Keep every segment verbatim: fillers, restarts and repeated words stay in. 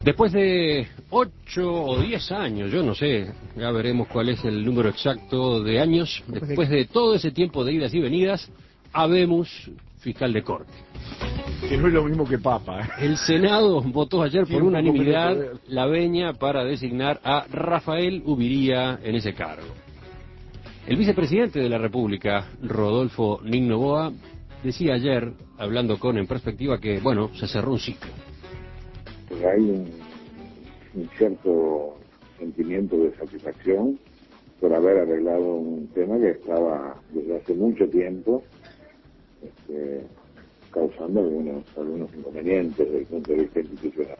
Después de ocho o diez años, yo no sé, ya veremos cuál es el número exacto de años, después de todo ese tiempo de idas y venidas, habemos fiscal de corte. Que no es lo mismo que papa. ¿eh? El Senado votó ayer Tiene por un poco unanimidad menos poder. la veña para designar a Rafael Ubiría en ese cargo. El vicepresidente de la República, Rodolfo Nin Noboa, decía ayer, hablando con En Perspectiva, que, bueno, se cerró un ciclo. Hay un, un cierto sentimiento de satisfacción por haber arreglado un tema que estaba desde hace mucho tiempo este, causando algunos, algunos inconvenientes desde el punto de vista institucional.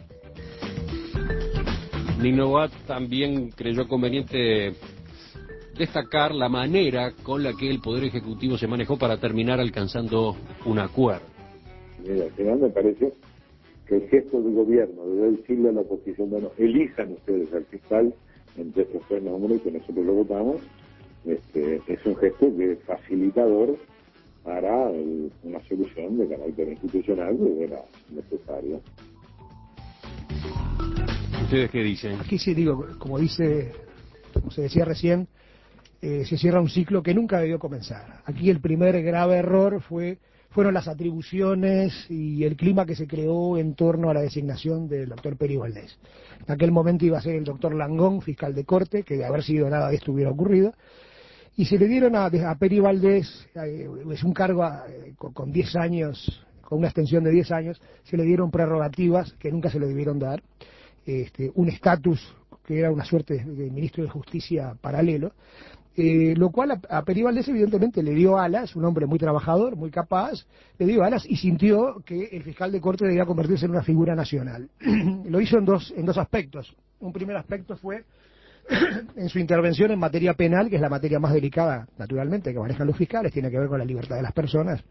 Nin Noboa también creyó conveniente destacar la manera con la que el Poder Ejecutivo se manejó para terminar alcanzando un acuerdo. Mira, al final me parece que el gesto del gobierno de decirle a la oposición, bueno, elijan ustedes al fiscal entre estos tres nombres que nosotros lo votamos, este, es un gesto que es facilitador para el, una solución de carácter institucional que era necesaria. ¿Ustedes qué dicen? Aquí sí digo, como dice, como se decía recién, eh, se cierra un ciclo que nunca debió comenzar. Aquí el primer grave error fue fueron las atribuciones y el clima que se creó en torno a la designación del doctor Peri Valdés. En aquel momento iba a ser el doctor Langón, fiscal de corte, que de haber sido nada de esto hubiera ocurrido, y se le dieron a, a Peri Valdés, eh, es un cargo eh, con, con diez años, con una extensión de diez años, se le dieron prerrogativas que nunca se le debieron dar, este, un estatus que era una suerte de, de ministro de Justicia paralelo, Eh, lo cual a, a Peri Valdés evidentemente le dio alas, un hombre muy trabajador, muy capaz, le dio alas y sintió que el fiscal de corte debía convertirse en una figura nacional. Lo hizo en dos, en dos aspectos. Un primer aspecto fue en su intervención en materia penal, que es la materia más delicada, naturalmente, que manejan los fiscales, tiene que ver con la libertad de las personas.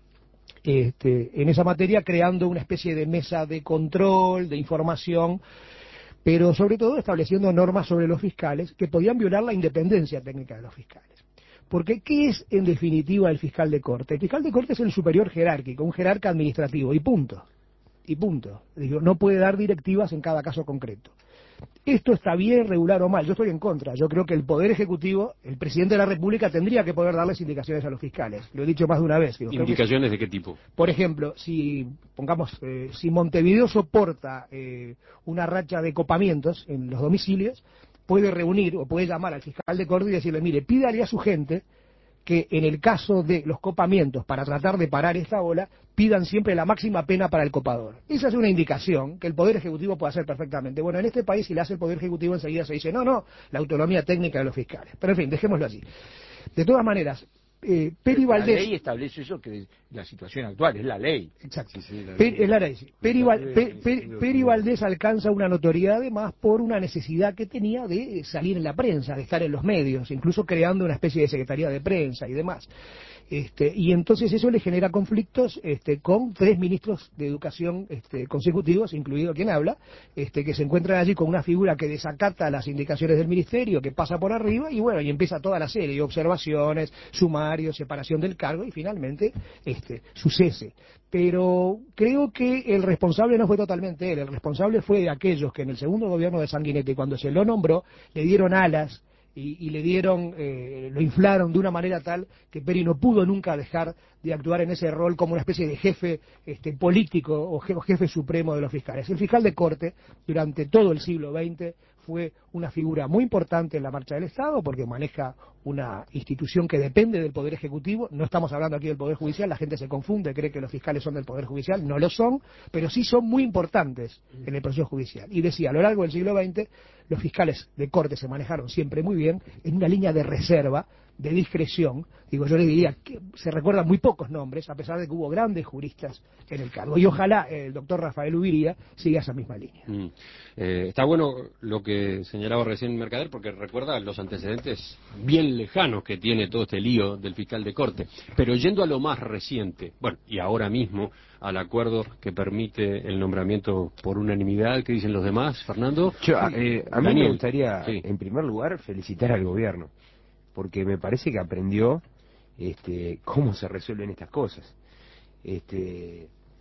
Este, en esa materia creando una especie de mesa de control, de información, pero sobre todo estableciendo normas sobre los fiscales que podían violar la independencia técnica de los fiscales. Porque, ¿qué es en definitiva el fiscal de corte? El fiscal de corte es el superior jerárquico, un jerarca administrativo, y punto. Y punto. Digo, no puede dar directivas en cada caso concreto. Esto está bien, regular o mal, yo estoy en contra. Yo creo que el Poder Ejecutivo, el Presidente de la República, tendría que poder darles indicaciones a los fiscales. Lo he dicho más de una vez. Digo, ¿Indicaciones que, de qué tipo? Por ejemplo, si, pongamos, eh, si Montevideo soporta eh, una racha de copamientos en los domicilios, puede reunir o puede llamar al fiscal de corte y decirle, mire, pídale a su gente que en el caso de los copamientos, para tratar de parar esta ola, pidan siempre la máxima pena para el copador. Esa es una indicación que el Poder Ejecutivo puede hacer perfectamente. Bueno, en este país, si le hace el Poder Ejecutivo, enseguida se dice, no, no, la autonomía técnica de los fiscales. Pero en fin, dejémoslo así. De todas maneras, eh, Peri Valdés... La ley establece eso, que la situación actual es la ley. Exacto. Sí, sí, la Pe- ley. es la ley, sí. Peri, Val- Pe- Pe- Peri Valdés alcanza una notoriedad además por una necesidad que tenía de salir en la prensa, de estar en los medios, incluso creando una especie de secretaría de prensa y demás. Este, y entonces eso le genera conflictos este, con tres ministros de educación este, consecutivos, incluido quien habla, este, que se encuentran allí con una figura que desacata las indicaciones del ministerio, que pasa por arriba, y bueno, y empieza toda la serie de observaciones, sumarios, separación del cargo, y finalmente este, su cese. Pero creo que el responsable no fue totalmente él, el responsable fue de aquellos que en el segundo gobierno de Sanguinetti, cuando se lo nombró, le dieron alas, Y, y le dieron, eh, lo inflaron de una manera tal que Peri no pudo nunca dejar de actuar en ese rol como una especie de jefe este, político o jefe, jefe supremo de los fiscales. El fiscal de corte, durante todo el siglo veinte, fue una figura muy importante en la marcha del Estado porque maneja una institución que depende del Poder Ejecutivo. No estamos hablando aquí del Poder Judicial, la gente se confunde, cree que los fiscales son del Poder Judicial, no lo son, pero sí son muy importantes en el proceso judicial. Y decía, a lo largo del siglo veinte, los fiscales de corte se manejaron siempre muy bien, en una línea de reserva, de discreción. Digo, yo le diría que se recuerdan muy pocos nombres, a pesar de que hubo grandes juristas en el cargo. Y ojalá el doctor Rafael Ubiría siga esa misma línea. Mm. Eh, está bueno lo que señalaba recién Mercader, porque recuerda los antecedentes bien lejanos que tiene todo este lío del fiscal de corte. Pero yendo a lo más reciente, bueno, y ahora mismo, al acuerdo que permite el nombramiento por unanimidad, ¿qué dicen los demás, Fernando? Yo, eh, a mí Daniel. me gustaría, Sí. en primer lugar, felicitar al gobierno, porque me parece que aprendió este, cómo se resuelven estas cosas. Este,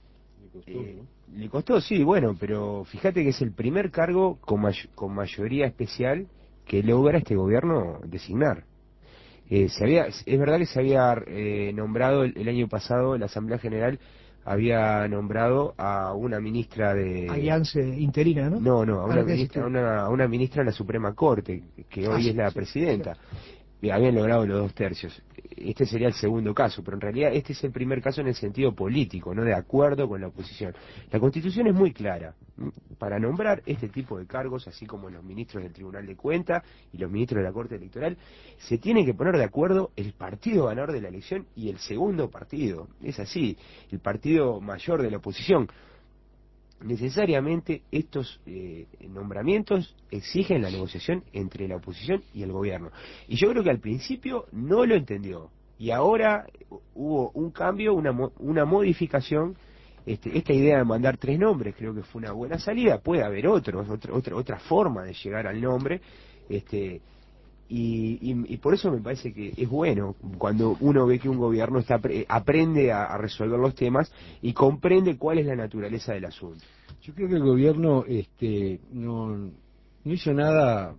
Eh, le costó, sí, bueno, pero fíjate que es el primer cargo con, may con mayoría especial que logra este gobierno designar. Eh, se había, es verdad que se había eh, nombrado el, el año pasado, la Asamblea General había nombrado a una ministra de... Alianza interina, ¿no? No, no, a una, Ahora, ¿qué ministra, a decís tú? una, a una ministra de la Suprema Corte, que Ah, hoy sí, es la sí, presidenta. cierto. Eh, Habían logrado los dos tercios. Este sería el segundo caso, pero en realidad este es el primer caso en el sentido político, no de acuerdo con la oposición. La Constitución es muy clara. Para nombrar este tipo de cargos, así como los ministros del Tribunal de Cuentas y los ministros de la Corte Electoral, se tienen que poner de acuerdo el partido ganador de la elección y el segundo partido. Es así, el partido mayor de la oposición. Necesariamente estos eh, nombramientos exigen la negociación entre la oposición y el gobierno. Y yo creo que al principio no lo entendió. Y ahora hubo un cambio, una, mo una modificación. Este, esta idea de mandar tres nombres creo que fue una buena salida. Puede haber otros, otra, otra, otra forma de llegar al nombre. Este, y, y, y por eso me parece que es bueno cuando uno ve que un gobierno está aprende a, a resolver los temas y comprende cuál es la naturaleza del asunto. Yo creo que el gobierno este, no, no hizo nada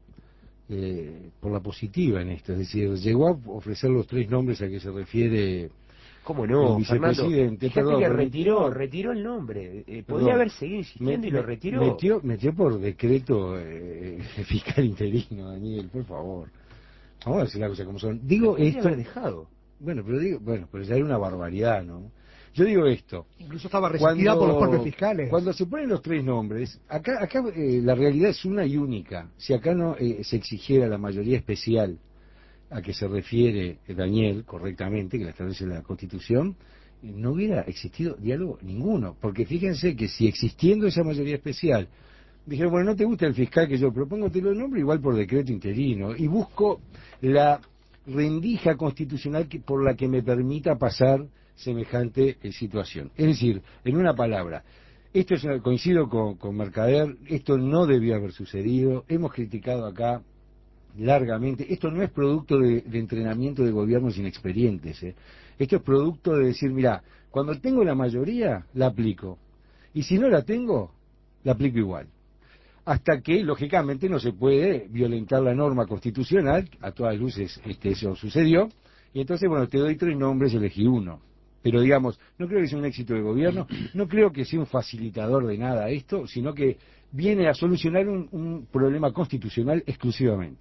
eh, por la positiva en esto, es decir, llegó a ofrecer los tres nombres a que se refiere ¿Cómo el no, vicepresidente, Fernando? Fíjate perdón, que retiró, retiró, retiró el nombre. Eh, podría perdón, haber seguido insistiendo me- y lo me- retiró. Metió, metió por decreto eh, fiscal interino, Daniel, por favor. Vamos a decir las cosas como son. Digo Podría esto, haber dejado. bueno, pero digo, bueno, pero ya era una barbaridad, ¿no? Yo digo esto. Incluso estaba resistida por los propios fiscales. Cuando se ponen los tres nombres, acá, acá eh, la realidad es una y única. Si acá no eh, se exigiera la mayoría especial a que se refiere eh, Daniel correctamente, que la establece la Constitución, eh, no hubiera existido diálogo ninguno. Porque fíjense que si existiendo esa mayoría especial, dijeron, bueno, no te gusta el fiscal que yo propongo, te lo nombro igual por decreto interino, y busco la rendija constitucional que, por la que me permita pasar semejante eh, situación. Es decir, en una palabra, esto es una- coincido con, con Mercader, esto no debió haber sucedido, hemos criticado acá largamente, esto no es producto de, de entrenamiento de gobiernos inexperientes, ¿eh? Esto es producto de decir, mira, cuando tengo la mayoría, la aplico, y si no la tengo, la aplico igual. Hasta que, lógicamente, no se puede violentar la norma constitucional, a todas luces este, eso sucedió, y entonces, bueno, te doy tres nombres, elegí uno. Pero digamos, no creo que sea un éxito de gobierno, no creo que sea un facilitador de nada esto, sino que viene a solucionar un, un problema constitucional exclusivamente.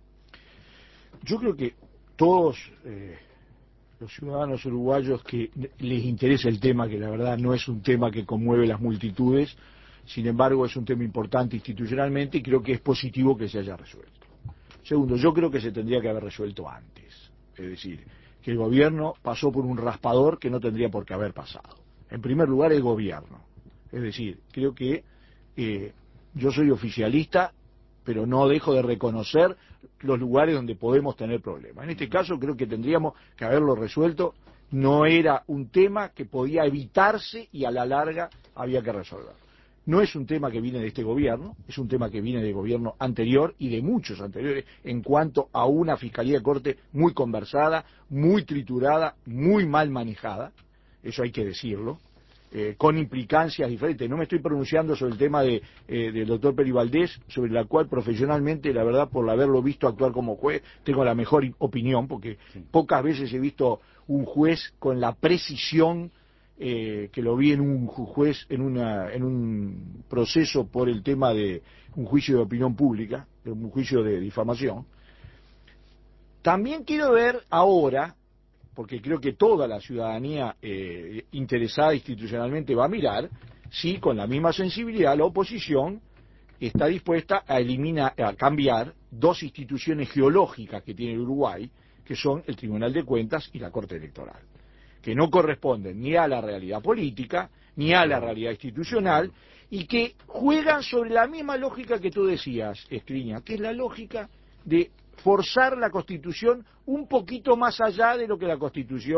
Yo creo que todos eh, los ciudadanos uruguayos que les interesa el tema, que la verdad no es un tema que conmueve las multitudes, sin embargo es un tema importante institucionalmente y creo que es positivo que se haya resuelto. Segundo, yo creo que se tendría que haber resuelto antes, es decir, que el gobierno pasó por un raspador que no tendría por qué haber pasado. En primer lugar, el gobierno, es decir, creo que eh, yo soy oficialista, pero no dejo de reconocer los lugares donde podemos tener problemas. En este caso creo que tendríamos que haberlo resuelto, no era un tema que podía evitarse y a la larga había que resolverlo. No es un tema que viene de este gobierno, es un tema que viene del gobierno anterior y de muchos anteriores en cuanto a una Fiscalía de Corte muy conversada, muy triturada, muy mal manejada, eso hay que decirlo. Eh, con implicancias diferentes. No me estoy pronunciando sobre el tema de, eh, del doctor Peri Valdés, sobre la cual profesionalmente, la verdad, por haberlo visto actuar como juez, tengo la mejor opinión, porque sí. Pocas veces he visto un juez con la precisión eh, que lo vi en un juez, en, una, en un proceso por el tema de un juicio de opinión pública, de un juicio de difamación. También quiero ver ahora, porque creo que toda la ciudadanía eh, interesada institucionalmente va a mirar si con la misma sensibilidad la oposición está dispuesta a eliminar, a cambiar dos instituciones geológicas que tiene el Uruguay, que son el Tribunal de Cuentas y la Corte Electoral, que no corresponden ni a la realidad política ni a la realidad institucional y que juegan sobre la misma lógica que tú decías, Escriña, que es la lógica de forzar la Constitución un poquito más allá de lo que la Constitución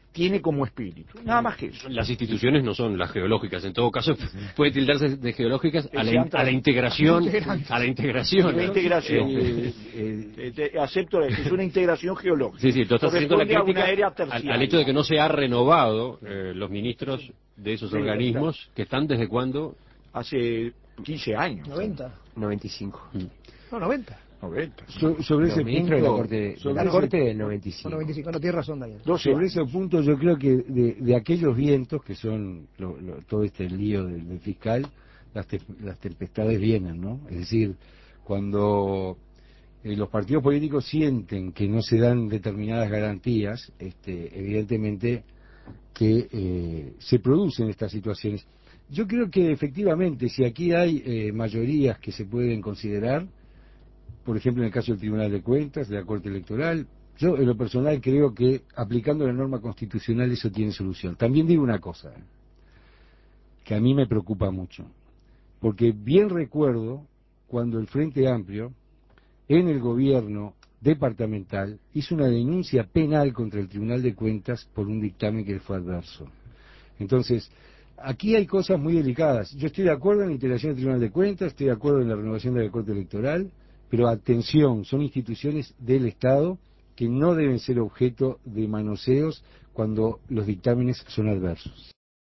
tiene como espíritu. Nada más que eso. Las instituciones no son las geológicas, en todo caso puede tildarse de geológicas a la, Sean a la integración, integrantes. a la integración. La integración. Eh, eh, Eh, te- acepto que es una integración geológica. Sí, sí, tú estás haciendo la Corresponde a una crítica era al, terciaria. al hecho de que no se ha renovado eh, los ministros de esos Sí, organismos que están desde cuándo. Hace quince años. noventa. noventa y cinco. No, noventa. noventa. so- sobre Los ese ministros de la punto, Corte, de sobre la ese- corte del noventa y No, cinco. noventa y cinco. No, tienes razón, Daniel. doce Sobre años. ese punto yo creo que de, de aquellos vientos que son lo- lo- todo este lío del, del fiscal, las, te- las tempestades vienen, ¿no? Es decir, cuando eh, los partidos políticos sienten que no se dan determinadas garantías, este, evidentemente que eh, se producen estas situaciones. Yo creo que efectivamente, si aquí hay eh, mayorías que se pueden considerar, por ejemplo en el caso del Tribunal de Cuentas, de la Corte Electoral, yo en lo personal creo que aplicando la norma constitucional eso tiene solución. También digo una cosa, eh, que a mí me preocupa mucho, porque bien recuerdo cuando el Frente Amplio en el gobierno departamental hizo una denuncia penal contra el Tribunal de Cuentas por un dictamen que le fue adverso. Entonces, aquí hay cosas muy delicadas. Yo estoy de acuerdo en la integración del Tribunal de Cuentas, estoy de acuerdo en la renovación de la Corte Electoral, pero atención, son instituciones del Estado que no deben ser objeto de manoseos cuando los dictámenes son adversos.